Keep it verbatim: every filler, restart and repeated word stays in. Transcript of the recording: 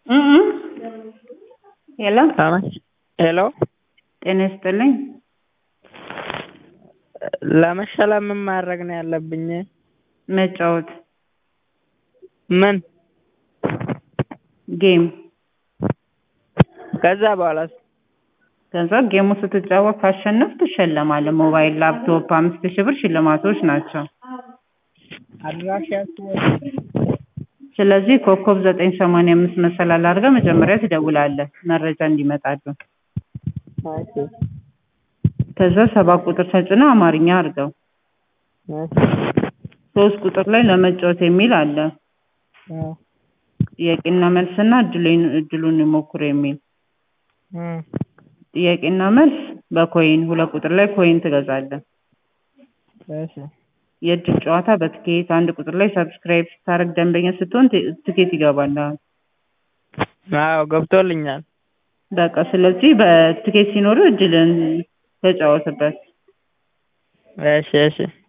እም ሄሎ ሄሎ ጤና ይስጥልኝ። ለመሸለም ምን ማድረግ ነው ያለብኝ? መጫወት ምን ጌም ከዛ በኋላስ? ከዛ ጌሙ ስትጫወት ካሸነፍክ ትሸለማለህ። ሞባይል፣ ላፕቶፕ አምስት ሺህ ብር ሽልማቶች ናቸው። አድራሻስ? ስለዚህ ኮከብ ዘጠኝ ሰማንያ አምስት መሰላል አድርገህ መጀመሪያ ትደውላለህ መረጃ እንዲመጣልህ። እሺ ከዛ ሰባት ቁጥር ተጭነህ አማርኛ አድርገው። እሺ ሶስት ቁጥር ላይ ለመጫወት የሚል አለ። እ ጥያቄና መልስና እድሉን እድሉን ይሞክሩ የሚል እ ጥያቄና መልስ በኮይን ሁለት ቁጥር ላይ ኮይን ትገዛለህ። እሺ የእድል ጨዋታ በትኬት አንድ ቁጥር ላይ ሰብስክራይብ ስታደርግ ደንበኛ ስትሆን ትኬት ይገባልሃል። አዎ ገብቶልኛል። በቃ ስለዚህ በትኬት ሲኖርህ እድልን ተጫወትበት። እሺ እሺ